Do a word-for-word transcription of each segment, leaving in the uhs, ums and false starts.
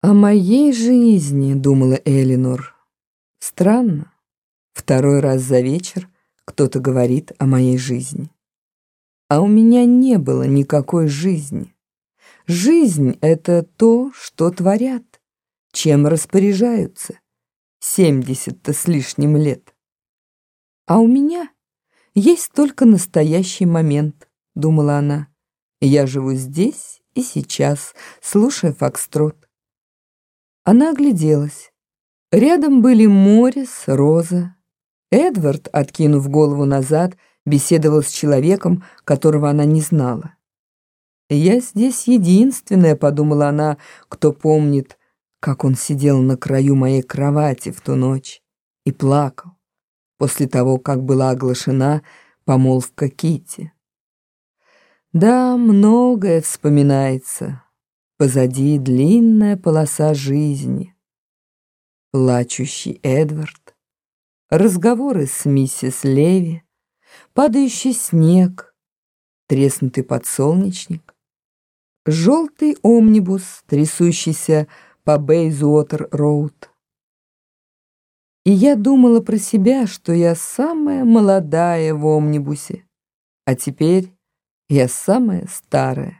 «О моей жизни», — думала Элинор. «Странно. Второй раз за вечер кто-то говорит о моей жизни. А у меня не было никакой жизни. Жизнь — это то, что творят, чем распоряжаются. Семьдесят-то с лишним лет. А у меня есть только настоящий момент», — думала она. «Я живу здесь и сейчас, слушая фокстрот». Она огляделась. Рядом были Морис, Роза. Эдвард, откинув голову назад, беседовал с человеком, которого она не знала. «Я здесь единственная», — подумала она, — «кто помнит, как он сидел на краю моей кровати в ту ночь и плакал после того, как была оглашена помолвка Китти». Да, многое вспоминается. Позади длинная полоса жизни. Плачущий Эдвард, разговоры с миссис Леви, падающий снег, треснутый подсолнечник, желтый омнибус, трясущийся по Бейзуотер-роуд. И я думала про себя, что я самая молодая в омнибусе, а теперь я самая старая.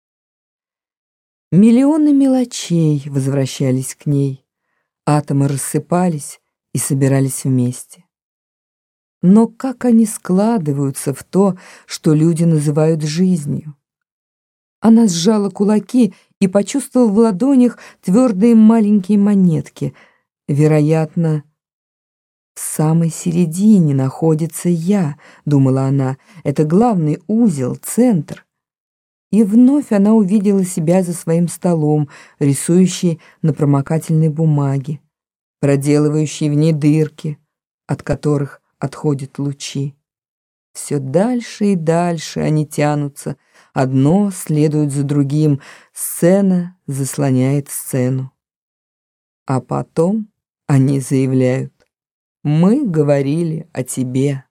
Миллионы мелочей возвращались к ней, атомы рассыпались и собирались вместе. Но как они складываются в то, что люди называют жизнью? Она сжала кулаки и почувствовала в ладонях твердые маленькие монетки. Вероятно, в самой середине находится я, думала она. Это главный узел, центр. И вновь она увидела себя за своим столом, рисующей на промокательной бумаге, проделывающей в ней дырки, от которых отходят лучи. Все дальше и дальше они тянутся, одно следует за другим, сцена заслоняет сцену. А потом они заявляют: «Мы говорили о тебе».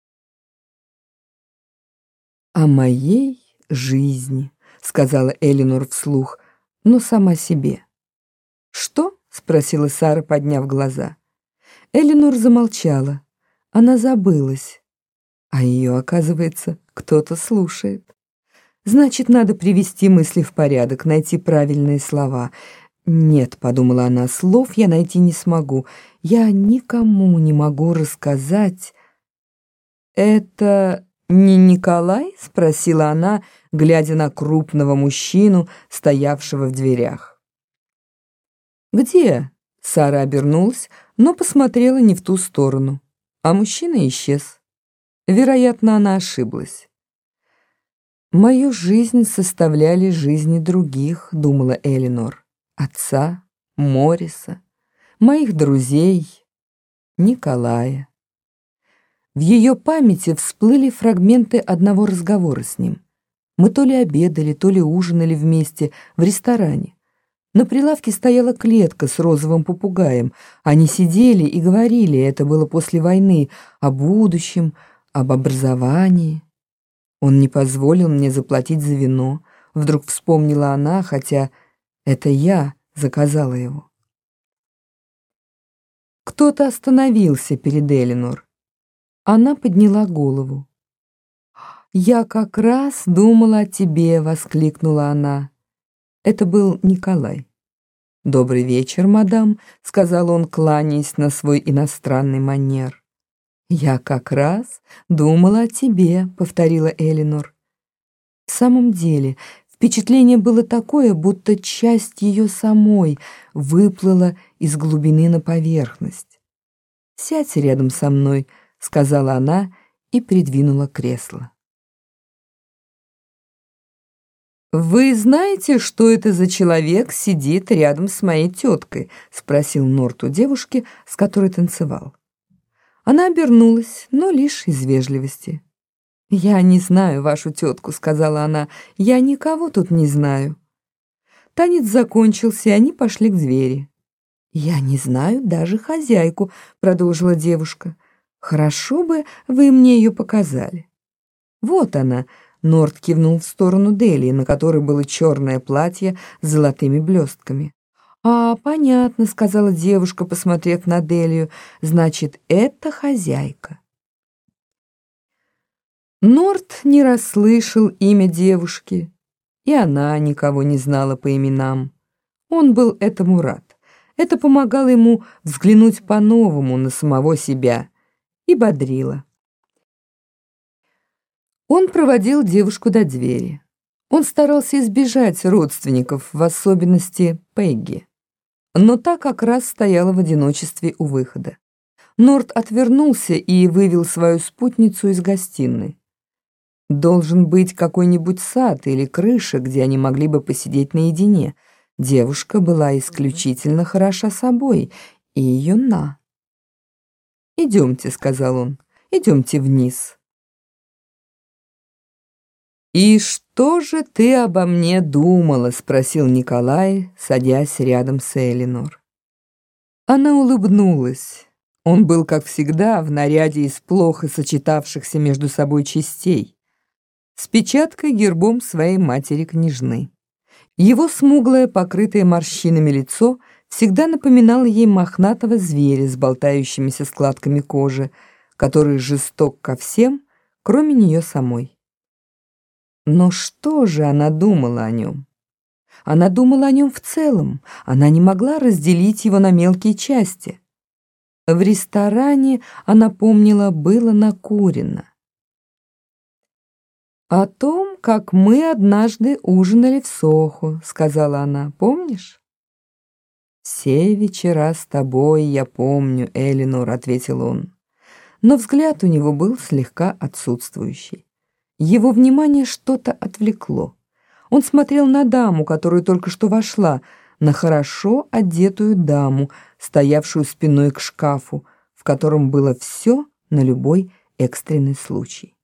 «О моей жизни», — сказала Элинор вслух, но сама себе. «Что?» — спросила Сара, подняв глаза. Элинор замолчала. Она забылась. А ее, оказывается, кто-то слушает. Значит, надо привести мысли в порядок, найти правильные слова. «Нет», — подумала она, — «слов я найти не смогу. Я никому не могу рассказать». «Это не Николай?» — спросила она, глядя на крупного мужчину, стоявшего в дверях. «Где?» — Сара обернулась, но посмотрела не в ту сторону, а мужчина исчез. Вероятно, она ошиблась. «Мою жизнь составляли жизни других», — думала Элинор. «Отца, Мориса, моих друзей, Николая». В ее памяти всплыли фрагменты одного разговора с ним. Мы то ли обедали, то ли ужинали вместе в ресторане. На прилавке стояла клетка с розовым попугаем. Они сидели и говорили, это было после войны, о будущем, об образовании. Он не позволил мне заплатить за вино. Вдруг вспомнила она, хотя это я заказала его. Кто-то остановился перед Элинор. Она подняла голову. «Я как раз думала о тебе», — воскликнула она. Это был Николай. «Добрый вечер, мадам», — сказал он, кланяясь на свой иностранный манер. «Я как раз думала о тебе», — повторила Элинор. В самом деле, впечатление было такое, будто часть ее самой выплыла из глубины на поверхность. «Сядь рядом со мной», — сказала она и придвинула кресло. «Вы знаете, что это за человек сидит рядом с моей теткой?» — спросил Норт у девушки, с которой танцевал. Она обернулась, но лишь из вежливости. «Я не знаю вашу тетку», — сказала она. «Я никого тут не знаю». Танец закончился, и они пошли к двери. «Я не знаю даже хозяйку», — продолжила девушка. «Хорошо бы вы мне ее показали». «Вот она», — Норт кивнул в сторону Делии, на которой было черное платье с золотыми блестками. «А, понятно», — сказала девушка, посмотрев на Делию. «Значит, это хозяйка». Норт не расслышал имя девушки, и она никого не знала по именам. Он был этому рад. Это помогало ему взглянуть по-новому на самого себя и бодрило. Он проводил девушку до двери. Он старался избежать родственников, в особенности Пегги. Но та как раз стояла в одиночестве у выхода. Норт отвернулся и вывел свою спутницу из гостиной. Должен быть какой-нибудь сад или крыша, где они могли бы посидеть наедине. Девушка была исключительно хороша собой и юна. «Идемте», — сказал он, — «идемте вниз». «И что же ты обо мне думала?» — спросил Николай, садясь рядом с Элинор. Она улыбнулась. Он был, как всегда, в наряде из плохо сочетавшихся между собой частей, с печаткой-гербом своей матери-княжны. Его смуглое, покрытое морщинами лицо всегда напоминало ей мохнатого зверя с болтающимися складками кожи, который жесток ко всем, кроме нее самой. Но что же она думала о нем? Она думала о нем в целом, она не могла разделить его на мелкие части. В ресторане, она помнила, было накурено. «О том, как мы однажды ужинали в Сохо», — сказала она, — «помнишь?» «Все вечера с тобой я помню, Элинор», — ответил он. Но взгляд у него был слегка отсутствующий. Его внимание что-то отвлекло. Он смотрел на даму, которая только что вошла, на хорошо одетую даму, стоявшую спиной к шкафу, в котором было все на любой экстренный случай.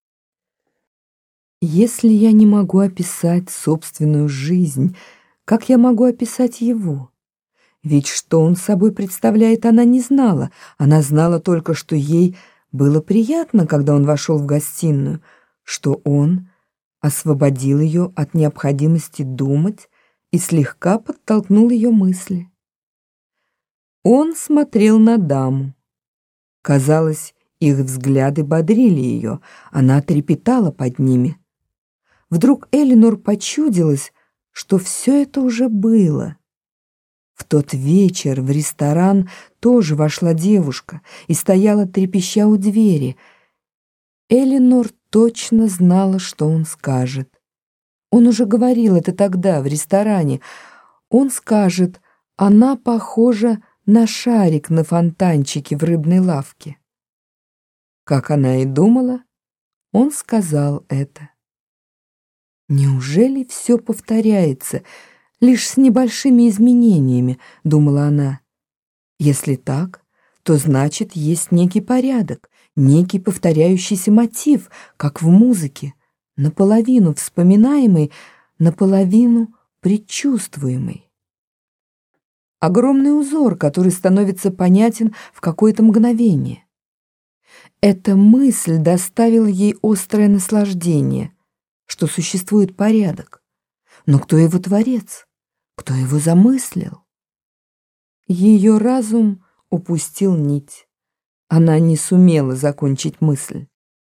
Если я не могу описать собственную жизнь, как я могу описать его? Ведь что он собой представляет, она не знала. Она знала только, что ей было приятно, когда он вошел в гостиную, что он освободил ее от необходимости думать и слегка подтолкнул ее мысли. Он смотрел на даму. Казалось, их взгляды бодрили ее, она трепетала под ними. Вдруг Элинор почудилось, что все это уже было. В тот вечер в ресторан тоже вошла девушка и стояла трепеща у двери. Элинор точно знала, что он скажет. Он уже говорил это тогда, в ресторане. Он скажет: «Она похожа на шарик на фонтанчике в рыбной лавке». Как она и думала, он сказал это. «Неужели все повторяется, лишь с небольшими изменениями?» — думала она. «Если так, то значит, есть некий порядок, некий повторяющийся мотив, как в музыке, наполовину вспоминаемый, наполовину предчувствуемый. Огромный узор, который становится понятен в какое-то мгновение. Эта мысль доставила ей острое наслаждение, что существует порядок. Но кто его творец? Кто его замыслил? Ее разум упустил нить. Она не сумела закончить мысль.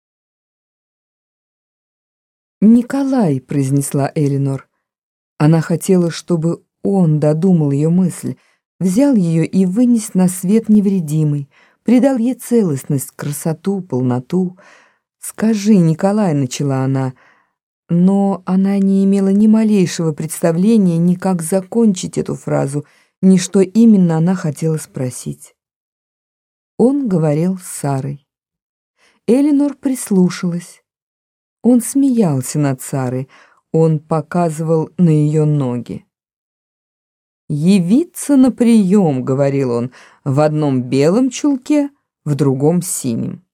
«Николай», — произнесла Элинор. Она хотела, чтобы он додумал ее мысль, взял ее и вынес на свет невредимый, придал ей целостность, красоту, полноту. «Скажи, Николай», — начала она, но она не имела ни малейшего представления ни как закончить эту фразу, ни что именно она хотела спросить. Он говорил с Сарой. Элинор прислушалась. Он смеялся над Сарой, он показывал на ее ноги. «Явиться на прием», — говорил он, — «в одном белом чулке, в другом синем».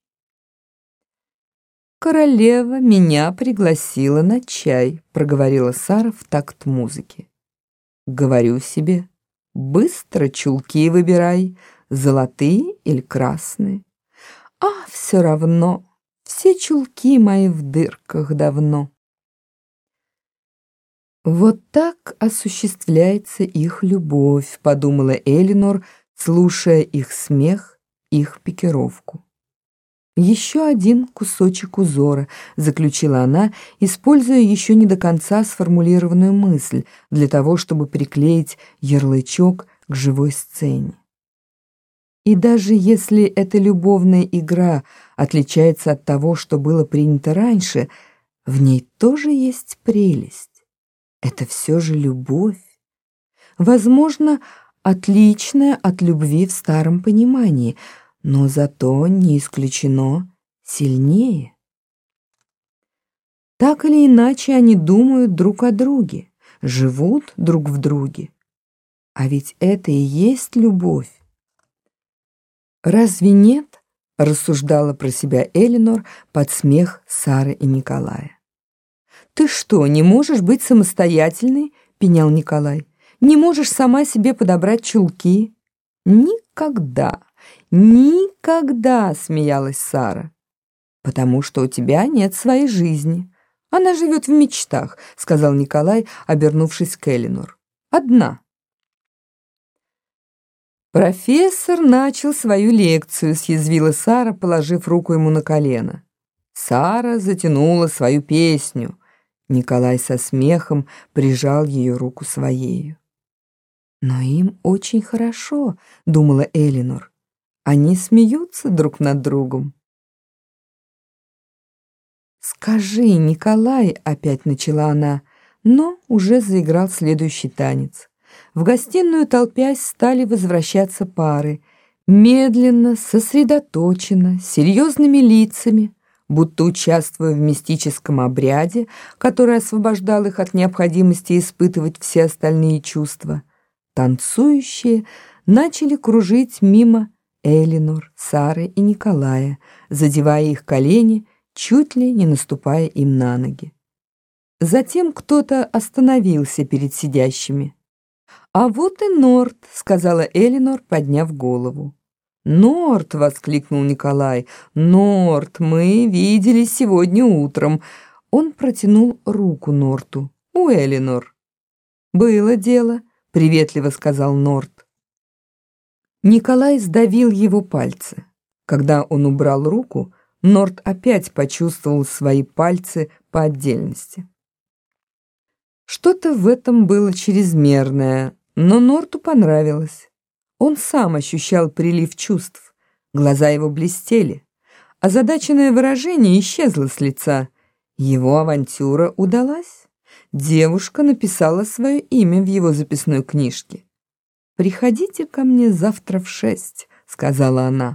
«Королева меня пригласила на чай», — проговорила Сара в такт музыки. «Говорю себе, быстро чулки выбирай, золотые или красные. А, все равно, все чулки мои в дырках давно». «Вот так осуществляется их любовь», — подумала Элинор, слушая их смех, их пикировку. «Еще один кусочек узора», — заключила она, используя еще не до конца сформулированную мысль для того, чтобы приклеить ярлычок к живой сцене. И даже если эта любовная игра отличается от того, что было принято раньше, в ней тоже есть прелесть. Это все же любовь. Возможно, отличная от любви в старом понимании, но зато не исключено сильнее. Так или иначе они думают друг о друге, живут друг в друге. А ведь это и есть любовь. «Разве нет?» — рассуждала про себя Элинор под смех Сары и Николая. «Ты что, не можешь быть самостоятельной?» — пенял Николай. «Не можешь сама себе подобрать чулки?» «Никогда, никогда!» — смеялась Сара. «Потому что у тебя нет своей жизни. Она живет в мечтах», — сказал Николай, обернувшись к Элинор. «Одна». «Профессор начал свою лекцию», — съязвила Сара, положив руку ему на колено. Сара затянула свою песню. Николай со смехом прижал ее руку своею. «Но им очень хорошо», — думала Элинор. «Они смеются друг над другом». «Скажи, Николай», — опять начала она, но уже заиграл следующий танец. В гостиную, толпясь, стали возвращаться пары, медленно, сосредоточенно, с серьезными лицами, будто участвуя в мистическом обряде, который освобождал их от необходимости испытывать все остальные чувства. Танцующие начали кружить мимо Элинор, Сары и Николая, задевая их колени, чуть ли не наступая им на ноги. Затем кто-то остановился перед сидящими. «А вот и Норт», — сказала Элинор, подняв голову. «Норт!» — воскликнул Николай. «Норт, мы виделись сегодня утром». Он протянул руку Норту. «У Элинор». «Было дело», — приветливо сказал Норт. Николай сдавил его пальцы. Когда он убрал руку, Норт опять почувствовал свои пальцы по отдельности. Что-то в этом было чрезмерное, но Норту понравилось. Он сам ощущал прилив чувств. Глаза его блестели. Озадаченное выражение исчезло с лица. Его авантюра удалась. Девушка написала свое имя в его записной книжке. «Приходите ко мне завтра в шесть», — сказала она.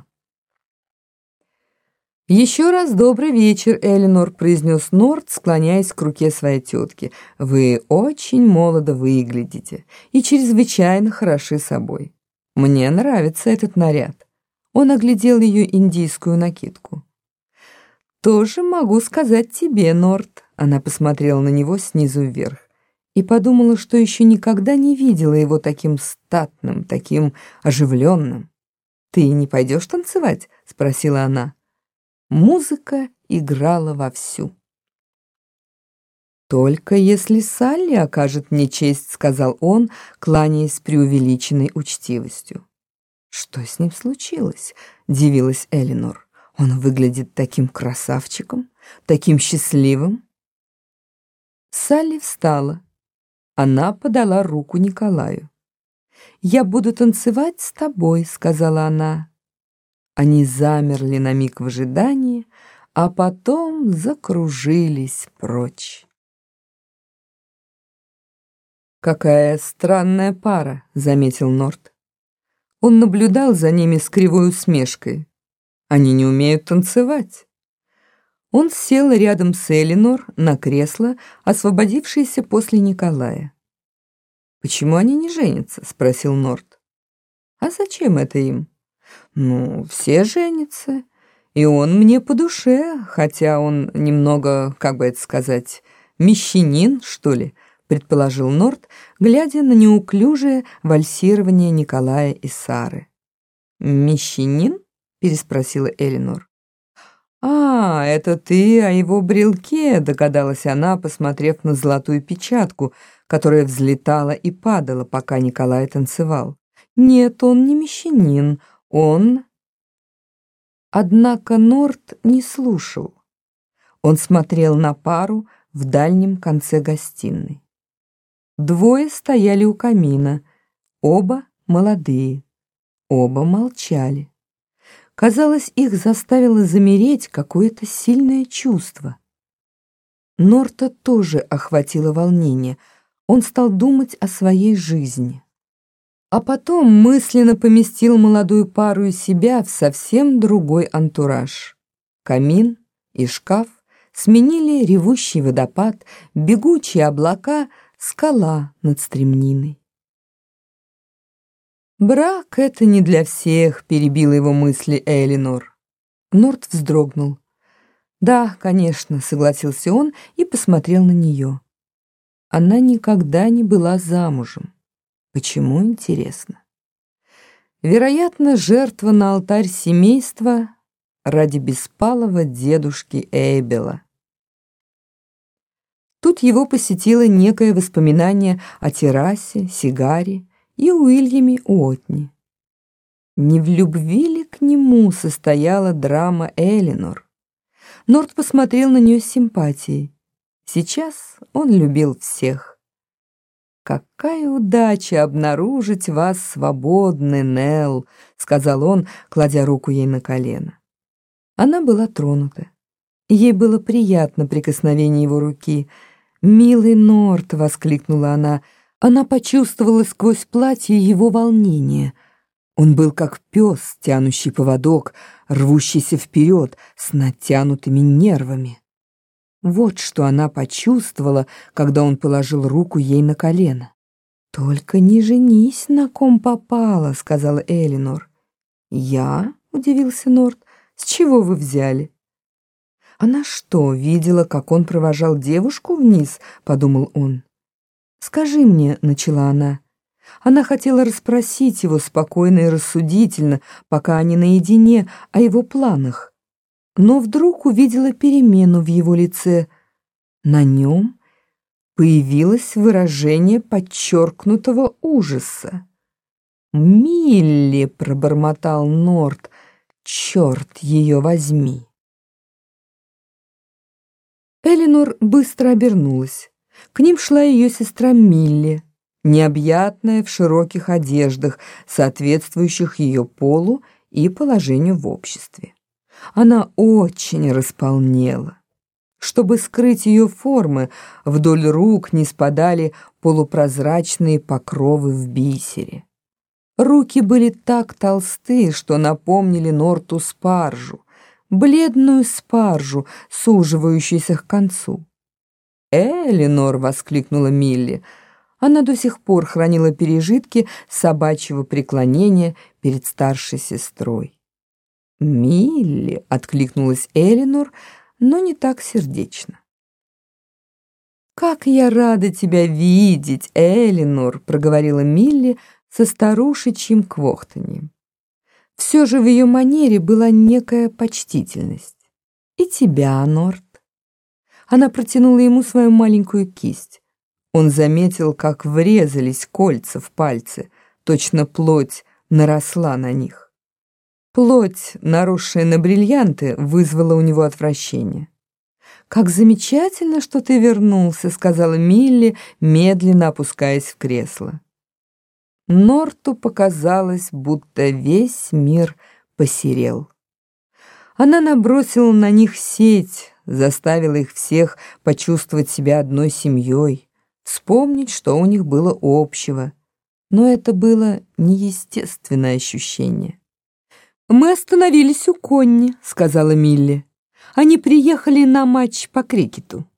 «Еще раз добрый вечер, Элинор», — произнес Норт, склоняясь к руке своей тетки. «Вы очень молодо выглядите и чрезвычайно хороши собой. Мне нравится этот наряд». Он оглядел ее индийскую накидку. «Тоже могу сказать тебе, Норт», — она посмотрела на него снизу вверх и подумала, что еще никогда не видела его таким статным, таким оживленным. «Ты не пойдешь танцевать?» — спросила она. Музыка играла вовсю. «Только если Салли окажет мне честь», — сказал он, кланяясь с преувеличенной учтивостью. «Что с ним случилось?» — дивилась Элинор. «Он выглядит таким красавчиком, таким счастливым». Салли встала. Она подала руку Николаю. «Я буду танцевать с тобой», — сказала она. Они замерли на миг в ожидании, а потом закружились прочь. «Какая странная пара», — заметил Норт. Он наблюдал за ними с кривой усмешкой. «Они не умеют танцевать». Он сел рядом с Элинор на кресло, освободившееся после Николая. «Почему они не женятся?» — спросил Норт. «А зачем это им?» «Ну, все женятся, и он мне по душе, хотя он немного, как бы это сказать, мещанин, что ли», предположил Норт, глядя на неуклюжее вальсирование Николая и Сары. «Мещанин?» — переспросила Элинор. «А, это ты о его брелке», — догадалась она, посмотрев на золотую печатку, которая взлетала и падала, пока Николай танцевал. Нет, он не мещанин, он... Однако Норт не слушал. Он смотрел на пару в дальнем конце гостиной. Двое стояли у камина, оба молодые, оба молчали. Казалось, их заставило замереть какое-то сильное чувство. Норта тоже охватило волнение. Он стал думать о своей жизни. А потом мысленно поместил молодую пару и себя в совсем другой антураж. Камин и шкаф сменили ревущий водопад, бегучие облака, скала над стремниной. «Брак — это не для всех», — перебила его мысли Элинор. Норт вздрогнул. «Да, конечно», — согласился он и посмотрел на нее. Она никогда не была замужем. Почему, интересно? Вероятно, жертва на алтарь семейства ради беспалого дедушки Эйбела. Тут его посетило некое воспоминание о террасе, сигаре и Уильяме Уотни. Не в любви ли к нему состояла драма Элинор? Норт посмотрел на нее с симпатией. Сейчас он любил всех. «Какая удача обнаружить вас свободной, Нелл», — сказал он, кладя руку ей на колено. Она была тронута. Ей было приятно прикосновение его руки. «Милый Норт», — воскликнула она, — она почувствовала сквозь платье его волнение. Он был как пес, тянущий поводок, рвущийся вперед с натянутыми нервами. Вот что она почувствовала, когда он положил руку ей на колено. «Только не женись, на ком попало», — сказала Элинор. «Я?» — удивился Норт. «С чего вы взяли?» «Она что, видела, как он провожал девушку вниз?» — подумал он. «Скажи мне», — начала она. Она хотела расспросить его спокойно и рассудительно, пока они наедине, о его планах. Но вдруг увидела перемену в его лице. На нем появилось выражение подчеркнутого ужаса. «Милли!» — пробормотал Норт. «Черт ее возьми!» Элинор быстро обернулась. К ним шла ее сестра Милли, необъятная в широких одеждах, соответствующих ее полу и положению в обществе. Она очень располнела. Чтобы скрыть ее формы, вдоль рук не спадали полупрозрачные покровы в бисере. Руки были так толсты, что напомнили Норту спаржу, бледную спаржу, суживающуюся к концу. «Элинор!» — воскликнула Милли. Она до сих пор хранила пережитки собачьего преклонения перед старшей сестрой. «Милли!» — откликнулась Элинор, но не так сердечно. «Как я рада тебя видеть, Элинор!» — проговорила Милли со старушечьим квохтаньем. Все же в ее манере была некая почтительность. «И тебя, Норт!» Она протянула ему свою маленькую кисть. Он заметил, как врезались кольца в пальцы, точно плоть наросла на них. Плоть, наросшая на бриллианты, вызвала у него отвращение. «Как замечательно, что ты вернулся», — сказала Милли, медленно опускаясь в кресло. Норту показалось, будто весь мир посерел. Она набросила на них сеть, заставила их всех почувствовать себя одной семьей, вспомнить, что у них было общего. Но это было неестественное ощущение. «Мы остановились у Конни», — сказала Милли. «Они приехали на матч по крикету».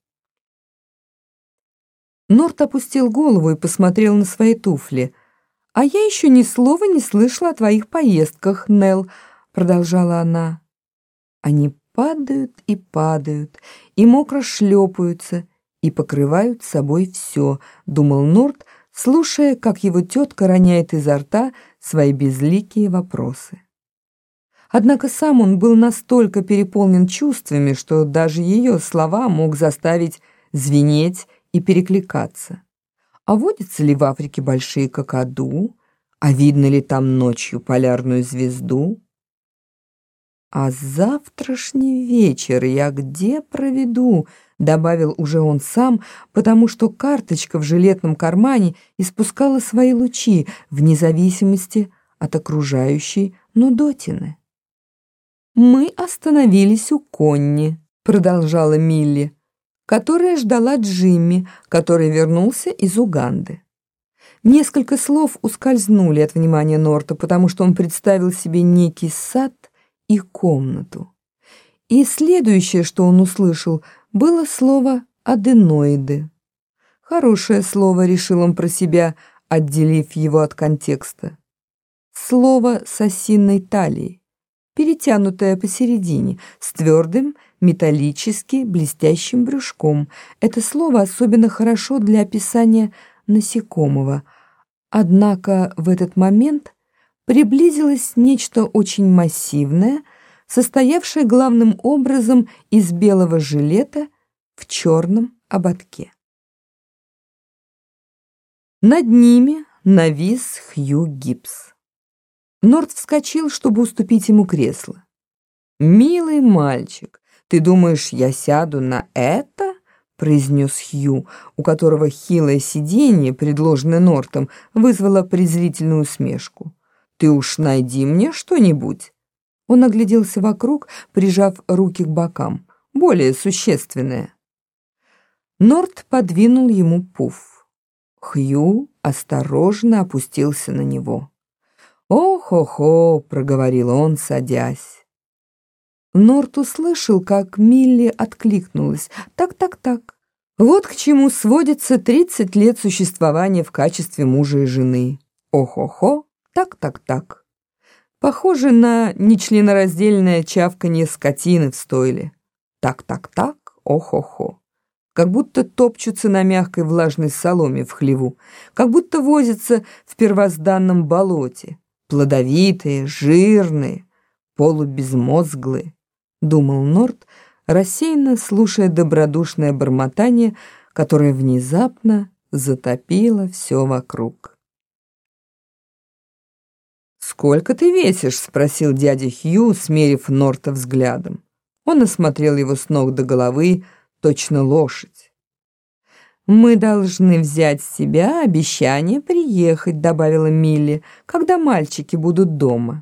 Норт опустил голову и посмотрел на свои туфли. «А я еще ни слова не слышала о твоих поездках, Нелл», — продолжала она. «Они падают и падают, и мокро шлепаются, и покрывают собой все», — думал Норт, слушая, как его тетка роняет изо рта свои безликие вопросы. Однако сам он был настолько переполнен чувствами, что даже ее слова мог заставить звенеть и перекликаться. А водятся ли в Африке большие какаду? А видно ли там ночью полярную звезду? «А завтрашний вечер я где проведу?» — добавил уже он сам, потому что карточка в жилетном кармане испускала свои лучи вне зависимости от окружающей нудотины. «Мы остановились у Конни», — продолжала Милли, которая ждала Джимми, который вернулся из Уганды. Несколько слов ускользнули от внимания Норта, потому что он представил себе некий сад и комнату. И следующее, что он услышал, было слово «аденоиды». Хорошее слово, решил он про себя, отделив его от контекста. Слово с осиной талией, перетянутое посередине, с твердым, металлически блестящим брюшком. Это слово особенно хорошо для описания насекомого. Однако в этот момент приблизилось нечто очень массивное, состоявшее главным образом из белого жилета в черном ободке. Над ними навис Хью Гибс. Норт вскочил, чтобы уступить ему кресло. «Милый мальчик, ты думаешь, я сяду на это?» — произнес Хью, у которого хилое сиденье, предложенное Нортом, вызвало презрительную усмешку. «Ты уж найди мне что-нибудь». Он огляделся вокруг, прижав руки к бокам. Более существенное. Норт подвинул ему пуф. Хью осторожно опустился на него. «О-хо-хо», — проговорил он, садясь. Норт услышал, как Милли откликнулась. «Так-так-так. Вот к чему сводится тридцать лет существования в качестве мужа и жены. О-хо-хо. Так-так-так. Похоже на нечленораздельное чавканье скотины в стойле. Так-так-так, о-хо-хо. Как будто топчутся на мягкой влажной соломе в хлеву, как будто возятся в первозданном болоте. Плодовитые, жирные, полубезмозглые, думал Норт, рассеянно слушая добродушное бормотание, которое внезапно затопило все вокруг. «Сколько ты весишь?» — спросил дядя Хью, смерив Норта взглядом. Он осмотрел его с ног до головы, точно лошадь. «Мы должны взять с себя обещание приехать», — добавила Милли, «когда мальчики будут дома».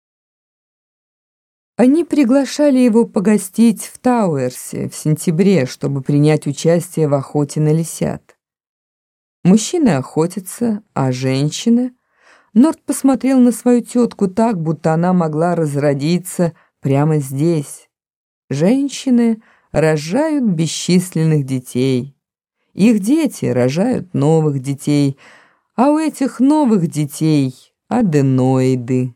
Они приглашали его погостить в Тауэрсе в сентябре, чтобы принять участие в охоте на лисят. Мужчины охотятся, а женщины... Норт посмотрел на свою тетку так, будто она могла разродиться прямо здесь. Женщины рожают бесчисленных детей. Их дети рожают новых детей, а у этих новых детей аденоиды.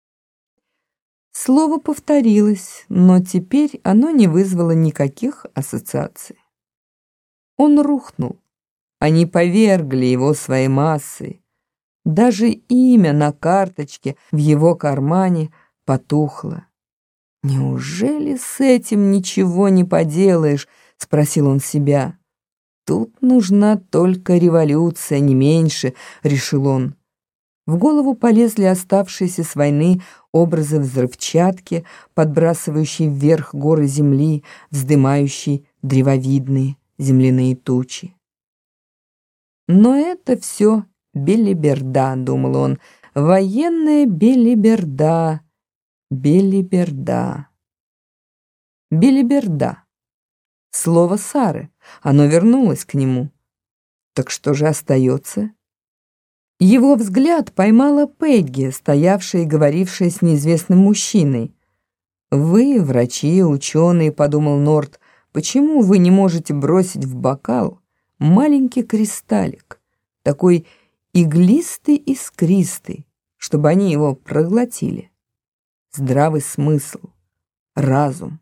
Слово повторилось, но теперь оно не вызвало никаких ассоциаций. Он рухнул. Они повергли его своей массой. Даже имя на карточке в его кармане потухло. «Неужели с этим ничего не поделаешь?» — спросил он себя. «Тут нужна только революция, не меньше», — решил он. В голову полезли оставшиеся с войны образы взрывчатки, подбрасывающие вверх горы земли, вздымающие древовидные земляные тучи. Но это все белиберда, думал он, военная белиберда, белиберда, белиберда. Слово Сары, оно вернулось к нему. Так что же остается? Его взгляд поймала Пегги, стоявшая и говорившая с неизвестным мужчиной. «Вы, врачи, ученые», — подумал Норт, — «почему вы не можете бросить в бокал маленький кристаллик, такой иглистый-искристый, чтобы они его проглотили? Здравый смысл, разум,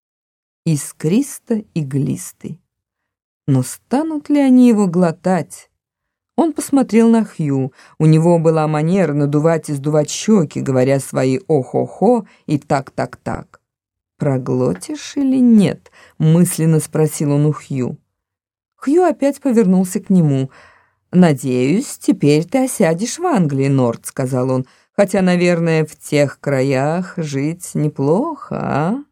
искристо-иглистый. Но станут ли они его глотать?» Он посмотрел на Хью. У него была манера надувать и сдувать щеки, говоря свои «о-хо-хо» и «так-так-так». «Проглотишь или нет?» — мысленно спросил он у Хью. Хью опять повернулся к нему. «Надеюсь, теперь ты осядешь в Англии, Норт», — сказал он, «хотя, наверное, в тех краях жить неплохо, а?»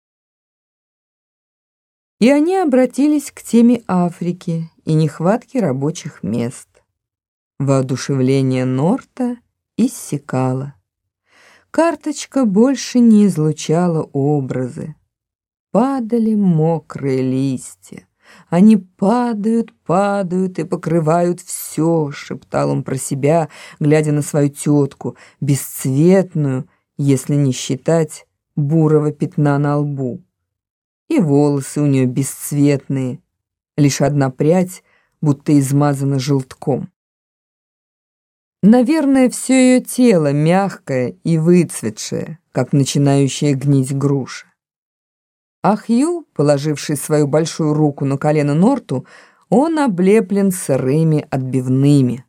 И они обратились к теме Африки и нехватки рабочих мест. Воодушевление Норта иссякало. Карточка больше не излучала образы. Падали мокрые листья. «Они падают, падают и покрывают все», — шептал он про себя, глядя на свою тетку, бесцветную, если не считать бурого пятна на лбу. И волосы у нее бесцветные, лишь одна прядь, будто измазана желтком. Наверное, все ее тело мягкое и выцветшее, как начинающая гнить груша. А Хью, положивший свою большую руку на колено Норту, он облеплен сырыми отбивными.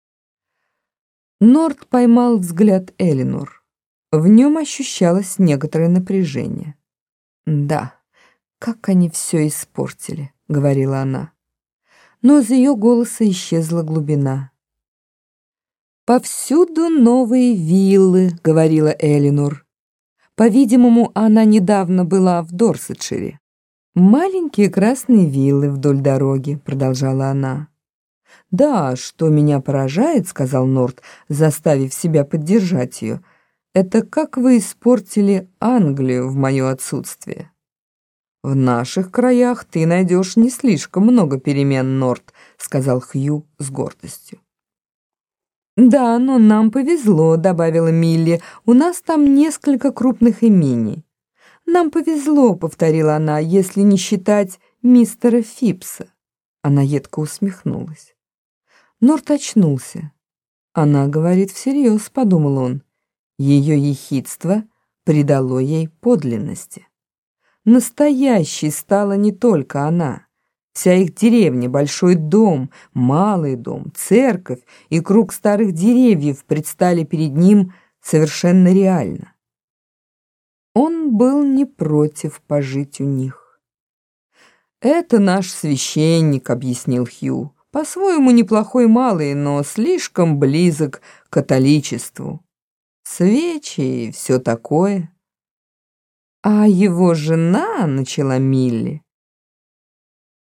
Норт поймал взгляд Элинор. В нем ощущалось некоторое напряжение. «Да, как они все испортили», — говорила она. Но из ее голоса исчезла глубина. «Повсюду новые виллы», — говорила Элинор. По-видимому, она недавно была в Дорсетшире. «Маленькие красные виллы вдоль дороги», — продолжала она. «Да, что меня поражает», — сказал Норт, заставив себя поддержать ее, «это как вы испортили Англию в мое отсутствие». «В наших краях ты найдешь не слишком много перемен, Норт», — сказал Хью с гордостью. «Да, но нам повезло», — добавила Милли. «У нас там несколько крупных имений». «Нам повезло», — повторила она, «если не считать мистера Фипса». Она едко усмехнулась. Норт очнулся. «Она говорит всерьез», — подумал он. Ее ехидство придало ей подлинности. Настоящей стала не только она. Вся их деревня, большой дом, малый дом, церковь и круг старых деревьев предстали перед ним совершенно реально. Он был не против пожить у них. «Это наш священник», — объяснил Хью, «по-своему неплохой малый, но слишком близок к католичеству. Свечи и все такое». «А его жена», — начала Милли.